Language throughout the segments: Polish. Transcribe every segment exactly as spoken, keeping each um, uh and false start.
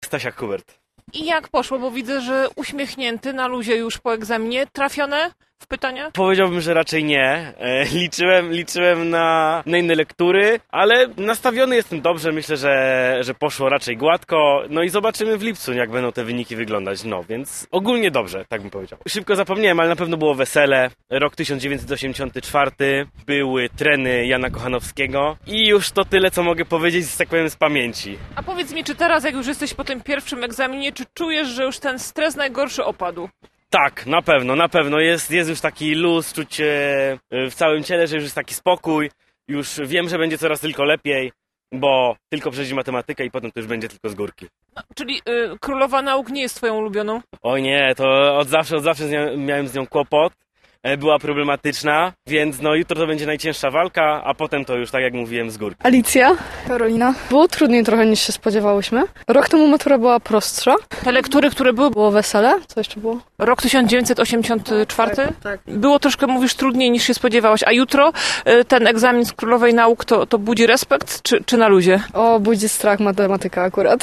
Stasiak Hubert. I jak poszło, bo widzę, że uśmiechnięty, na luzie już po egzaminie. Trafione w pytania? Powiedziałbym, że raczej nie. E, liczyłem, liczyłem na, na inne lektury, ale nastawiony jestem dobrze. Myślę, że, że poszło raczej gładko. No i zobaczymy w lipcu, jak będą te wyniki wyglądać. No, więc ogólnie dobrze, tak bym powiedział. Szybko zapomniałem, ale na pewno było wesele. Rok tysiąc dziewięćset osiemdziesiąty czwarty. Były treny Jana Kochanowskiego. I już to tyle, co mogę powiedzieć, tak powiem, z pamięci. A powiedz mi, czy teraz, jak już jesteś po tym pierwszym egzaminie, czy czujesz, że już ten stres najgorszy opadł? Tak, na pewno, na pewno. Jest, jest już taki luz, czuć w całym ciele, że już jest taki spokój. Już wiem, że będzie coraz tylko lepiej, bo tylko przejdzie matematykę i potem to już będzie tylko z górki. No, czyli y, Królowa Nauk nie jest twoją ulubioną? O nie, to od zawsze, od zawsze z nią, miałem z nią kłopot. Była problematyczna, więc no jutro to będzie najcięższa walka, a potem to już, tak jak mówiłem, z górki. Alicja. Karolina. Było trudniej trochę niż się spodziewałyśmy. Rok temu matura była prostsza. Te lektury, które były... Było wesele. Co jeszcze było? Rok tysiąc dziewięćset osiemdziesiąty czwarty? Tak, tak. Było troszkę, mówisz, trudniej niż się spodziewałaś. A jutro y, ten egzamin z Królowej Nauk to, to budzi respekt, czy, czy na luzie? O, budzi strach matematyka akurat.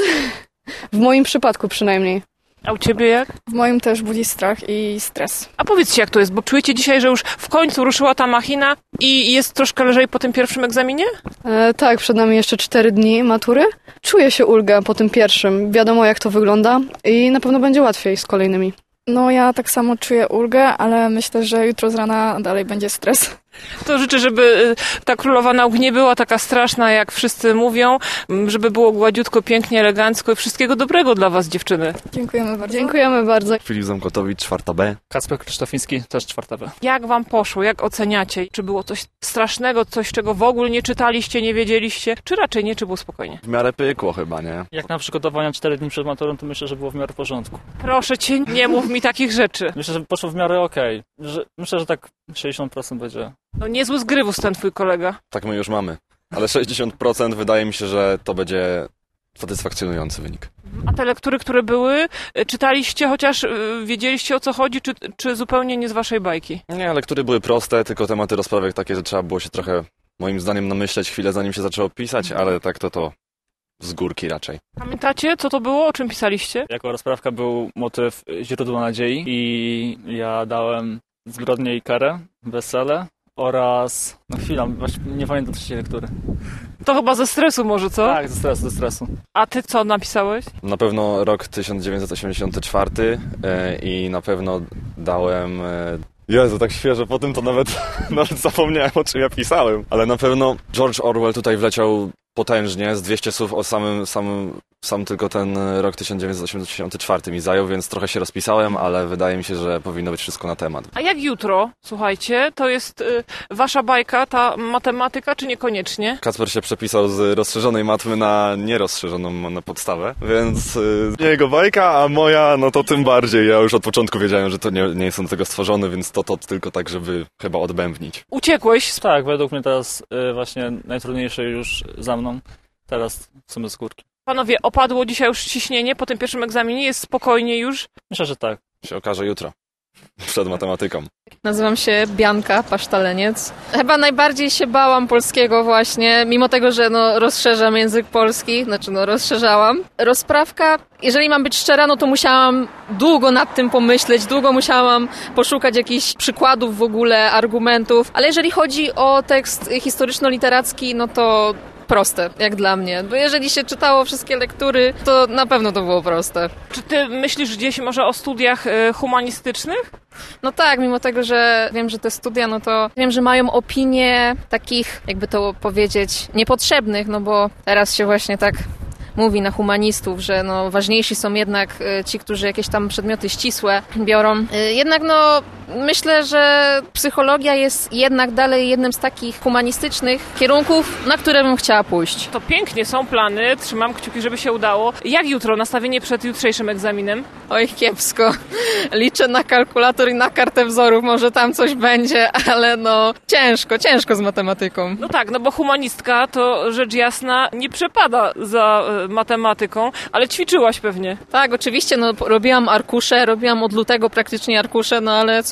W moim przypadku przynajmniej. A u ciebie jak? W moim też budzi strach i stres. A powiedzcie, jak to jest, bo czujecie dzisiaj, że już w końcu ruszyła ta machina i jest troszkę lżej po tym pierwszym egzaminie? E, tak, przed nami jeszcze cztery dni matury. Czuję się ulgę po tym pierwszym. Wiadomo, jak to wygląda i na pewno będzie łatwiej z kolejnymi. No ja tak samo czuję ulgę, ale myślę, że jutro z rana dalej będzie stres. To życzę, żeby ta Królowa Nauk nie była taka straszna, jak wszyscy mówią, żeby było gładziutko, pięknie, elegancko i wszystkiego dobrego dla was, dziewczyny. Dziękujemy bardzo. Dziękujemy bardzo. Filip Zamkotowicz, czwarta B. Kacper Krzysztofiński, też czwarta B. Jak wam poszło? Jak oceniacie? Czy było coś strasznego, coś, czego w ogóle nie czytaliście, nie wiedzieliście? Czy raczej nie, czy było spokojnie? W miarę pykło chyba, nie? Jak na przygotowania cztery dni przed maturą, to myślę, że było w miarę w porządku. Proszę cię, nie mów mi takich rzeczy. Myślę, że poszło w miarę okej. Że, myślę, że tak sześćdziesiąt procent będzie. No niezły zgrywus ten twój kolega. Tak my już mamy. Ale sześćdziesiąt procent wydaje mi się, że to będzie satysfakcjonujący wynik. A te lektury, które były, czytaliście, chociaż wiedzieliście, o co chodzi, czy, czy zupełnie nie z waszej bajki? Nie, lektury były proste, tylko tematy rozprawek takie, że trzeba było się trochę, moim zdaniem, namyśleć chwilę, zanim się zaczęło pisać, ale tak to to z górki raczej. Pamiętacie, co to było, o czym pisaliście? Jako rozprawka był motyw źródła nadziei i ja dałem zbrodnię i karę, wesele oraz... No chwila, właśnie nie pamiętam trzeciej lektury. To chyba ze stresu może, co? Tak, ze stresu, ze stresu. A ty co napisałeś? Na pewno rok tysiąc dziewięćset osiemdziesiąty czwarty e, i na pewno dałem... E, Jezu, tak świeżo, po tym to nawet, nawet zapomniałem, o czym ja pisałem. Ale na pewno George Orwell tutaj wleciał potężnie, z dwieście słów o samym, samym, sam tylko ten rok tysiąc dziewięćset osiemdziesiąty czwarty mi zajął, więc trochę się rozpisałem, ale wydaje mi się, że powinno być wszystko na temat. A jak jutro, słuchajcie, to jest y, wasza bajka, ta matematyka, czy niekoniecznie? Kacper się przepisał z rozszerzonej matmy na nierozszerzoną na podstawę, więc y, nie jego bajka, a moja, no to tym bardziej. Ja już od początku wiedziałem, że to nie, nie jestem do tego stworzony, więc to to tylko tak, żeby chyba odbębnić. Uciekłeś? Tak, według mnie teraz y, właśnie najtrudniejsze już za mną. Teraz w sumie z górki. Panowie, opadło dzisiaj już ciśnienie po tym pierwszym egzaminie? Jest spokojnie już? Myślę, że tak. Się okaże jutro. Przed matematyką. Nazywam się Bianka Pasztaleniec. Chyba najbardziej się bałam polskiego właśnie, mimo tego, że no rozszerzam język polski, znaczy no rozszerzałam. Rozprawka, jeżeli mam być szczera, no to musiałam długo nad tym pomyśleć, długo musiałam poszukać jakichś przykładów w ogóle, argumentów, ale jeżeli chodzi o tekst historyczno-literacki, no to proste, jak dla mnie. Bo jeżeli się czytało wszystkie lektury, to na pewno to było proste. Czy ty myślisz gdzieś może o studiach y, humanistycznych? No tak, mimo tego, że wiem, że te studia, no to wiem, że mają opinie takich, jakby to powiedzieć, niepotrzebnych, no bo teraz się właśnie tak mówi na humanistów, że no ważniejsi są jednak ci, którzy jakieś tam przedmioty ścisłe biorą. Jednak no myślę, że psychologia jest jednak dalej jednym z takich humanistycznych kierunków, na które bym chciała pójść. To pięknie, są plany, trzymam kciuki, żeby się udało. Jak jutro, nastawienie przed jutrzejszym egzaminem? Oj, kiepsko. Liczę na kalkulator i na kartę wzorów, może tam coś będzie, ale no ciężko, ciężko z matematyką. No tak, no bo humanistka to rzecz jasna nie przepada za y, matematyką, ale ćwiczyłaś pewnie. Tak, oczywiście, no robiłam arkusze, robiłam od lutego praktycznie arkusze, no ale co,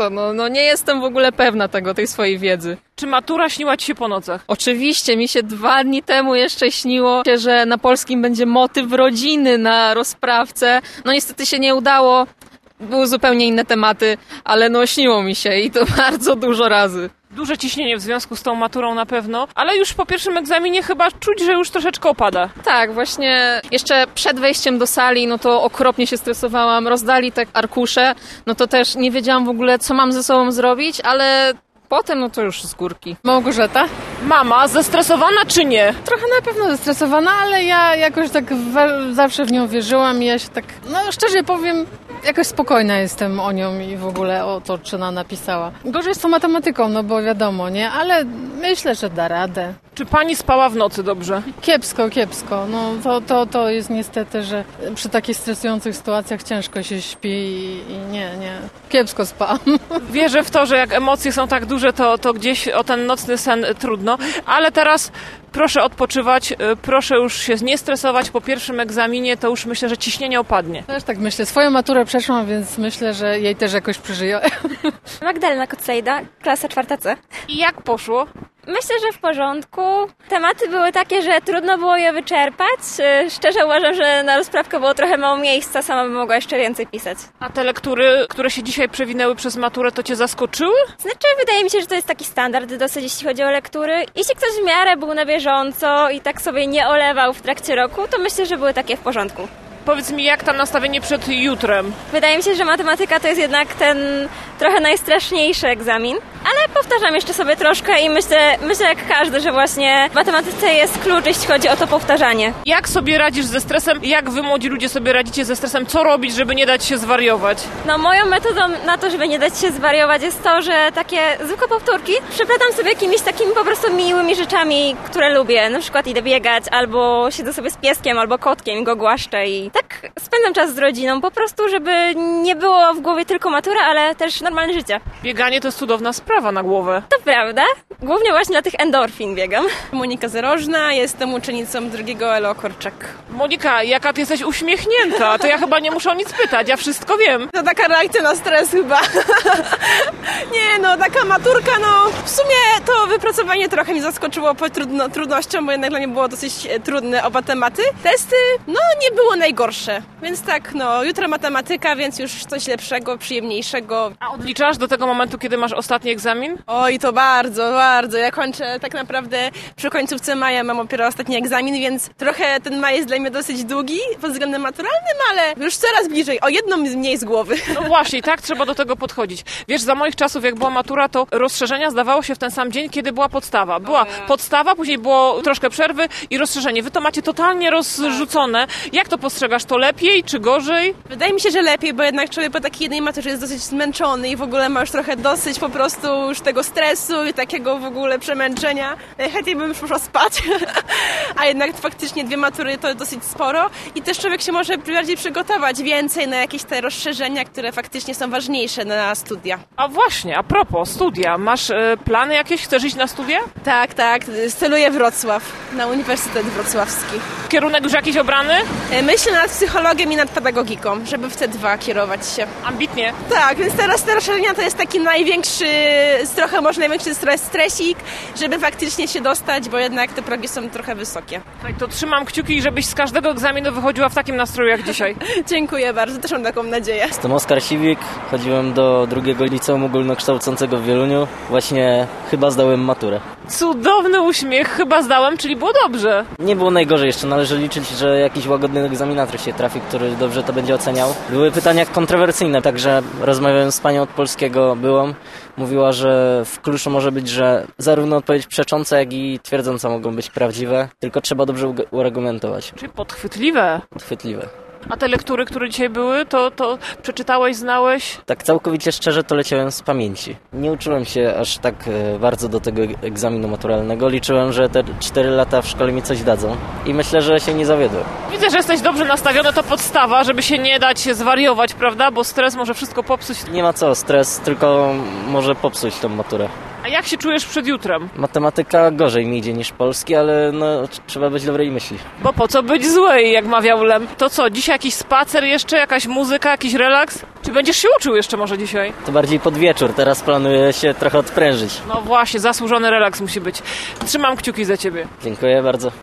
co, no, no nie jestem w ogóle pewna tego, tej swojej wiedzy. Czy matura śniła ci się po nocach? Oczywiście, mi się dwa dni temu jeszcze śniło się, że na polskim będzie motyw rodziny na rozprawce. No niestety się nie udało, były zupełnie inne tematy, ale no śniło mi się i to bardzo dużo razy. Duże ciśnienie w związku z tą maturą na pewno, ale już po pierwszym egzaminie chyba czuć, że już troszeczkę opada. Tak, właśnie jeszcze przed wejściem do sali, no to okropnie się stresowałam, rozdali te arkusze, no to też nie wiedziałam w ogóle, co mam ze sobą zrobić, ale potem no to już z górki. Małgorzata? Mama, zestresowana czy nie? Trochę na pewno zestresowana, ale ja jakoś tak w, zawsze w nią wierzyłam i ja się tak, no szczerze powiem, jakoś spokojna jestem o nią i w ogóle o to, czy ona napisała. Gorzej z tą matematyką, no bo wiadomo, nie? Ale myślę, że da radę. Czy pani spała w nocy dobrze? Kiepsko, kiepsko. No to, to, to jest niestety, że przy takich stresujących sytuacjach ciężko się śpi i, i nie, nie. Kiepsko spałam. Wierzę w to, że jak emocje są tak duże, to, to gdzieś o ten nocny sen trudno, ale teraz proszę odpoczywać, proszę już się nie stresować. Po pierwszym egzaminie to już myślę, że ciśnienie opadnie. Też tak myślę. Swoją maturę przeszłam, więc myślę, że jej też jakoś przeżyję. Magdalena Kocejda, klasa czwarta C. I jak poszło? Myślę, że w porządku. Tematy były takie, że trudno było je wyczerpać. Szczerze uważam, że na rozprawkę było trochę mało miejsca, sama bym mogła jeszcze więcej pisać. A te lektury, które się dzisiaj przewinęły przez maturę, to cię zaskoczyły? Znaczy, wydaje mi się, że to jest taki standard dosyć, jeśli chodzi o lektury. Jeśli ktoś w miarę był na bieżąco i tak sobie nie olewał w trakcie roku, to myślę, że były takie w porządku. Powiedz mi, jak tam nastawienie przed jutrem? Wydaje mi się, że matematyka to jest jednak ten trochę najstraszniejszy egzamin, ale powtarzam jeszcze sobie troszkę i myślę, myślę jak każdy, że właśnie w matematyce jest klucz, jeśli chodzi o to powtarzanie. Jak sobie radzisz ze stresem? Jak wy, młodzi ludzie, sobie radzicie ze stresem? Co robić, żeby nie dać się zwariować? No moją metodą na to, żeby nie dać się zwariować jest to, że takie zwykłe powtórki przepletam sobie jakimiś takimi po prostu miłymi rzeczami, które lubię. Na przykład idę biegać, albo siedzę sobie z pieskiem, albo kotkiem i go głaszczę i tak spędzam czas z rodziną, po prostu, żeby nie było w głowie tylko matura, ale też normalne życie. Bieganie to jest cudowna sprawa na głowę. To prawda. Głównie właśnie dla tych endorfin biegam. Monika Zerożna, jestem uczennicą drugiego Elo Korczak. Monika, jaka ty jesteś uśmiechnięta, to ja chyba nie muszę o nic pytać, ja wszystko wiem. To taka reakcja na stres chyba. Nie no, taka maturka, no w sumie to wypracowanie trochę mnie zaskoczyło po trudno, trudnością, bo jednak dla mnie było dosyć trudne oba tematy. Testy, no nie było najgorsze, więc tak, no jutro matematyka, więc już coś lepszego, przyjemniejszego. A odliczasz do tego momentu, kiedy masz ostatni egzamin? Oj, to bardzo, bardzo. Ja kończę tak naprawdę przy końcówce maja, mam dopiero ostatni egzamin, więc trochę ten maj jest dla mnie dosyć długi pod względem maturalnym, ale już coraz bliżej, o jedną mniej z głowy. No właśnie, tak trzeba do tego podchodzić. Wiesz, za moich czasów, jak była matura, to rozszerzenia zdawało się w ten sam dzień, kiedy była podstawa. Była podstawa, później było troszkę przerwy i rozszerzenie. Wy to macie totalnie rozrzucone. Jak to postrzegasz? To lepiej czy gorzej? Wydaje mi się, że lepiej, bo jednak człowiek po takiej jednej maturze jest dosyć zmęczony i w ogóle ma już trochę dosyć po prostu już tego stresu i takiego w ogóle przemęczenia. Chętnie bym już poszła spać, a jednak faktycznie dwie matury to dosyć sporo i też człowiek się może bardziej przygotować więcej na jakieś te rozszerzenia, które faktycznie są ważniejsze na studia. A właśnie, a propos studia, masz e, plany jakieś? Chcesz iść na studia? Tak, tak, celuję Wrocław, na Uniwersytet Wrocławski. Kierunek już jakiś obrany? Myślę nad psychologiem i nad pedagogiką, żeby w te dwa kierować się. Ambitnie. Tak, więc teraz te rozszerzenia to jest taki największy, trochę może największy stres, stresik, żeby faktycznie się dostać, bo jednak te progi są trochę wysokie. Tak, to trzymam kciuki, żebyś z każdego egzaminu wychodziła w takim nastroju jak dzisiaj. Dziękuję bardzo, też mam taką nadzieję. Jestem Oskar Siwik, chodziłem do drugiego liceum ogólnokształcącego w Wieluniu. Właśnie chyba zdałem maturę. Cudowny uśmiech, chyba zdałem, czyli było dobrze. Nie było najgorzej, jeszcze należy liczyć, że jakiś łagodny egzaminator się trafi, który dobrze to będzie oceniał. Były pytania kontrowersyjne, także rozmawiając z panią od polskiego byłam, mówiła, że w kluczu może być, że zarówno odpowiedź przecząca, jak i twierdząca mogą być prawdziwe, tylko trzeba dobrze uargumentować. Czyli podchwytliwe. Podchwytliwe. A te lektury, które dzisiaj były, to, to przeczytałeś, znałeś? Tak całkowicie szczerze to leciałem z pamięci. Nie uczyłem się aż tak bardzo do tego egzaminu maturalnego. Liczyłem, że te cztery lata w szkole mi coś dadzą. I myślę, że się nie zawiodłem. Widzę, że jesteś dobrze nastawiony, to podstawa, żeby się nie dać zwariować, prawda? Bo stres może wszystko popsuć. Nie ma co, stres tylko może popsuć tą maturę. A jak się czujesz przed jutrem? Matematyka gorzej mi idzie niż polski, ale no trzeba być dobrej myśli. Bo po co być złej, jak mawiał Lem? To co, dzisiaj jakiś spacer jeszcze, jakaś muzyka, jakiś relaks? Czy będziesz się uczył jeszcze może dzisiaj? To bardziej pod wieczór, teraz planuję się trochę odprężyć. No właśnie, zasłużony relaks musi być. Trzymam kciuki za ciebie. Dziękuję bardzo.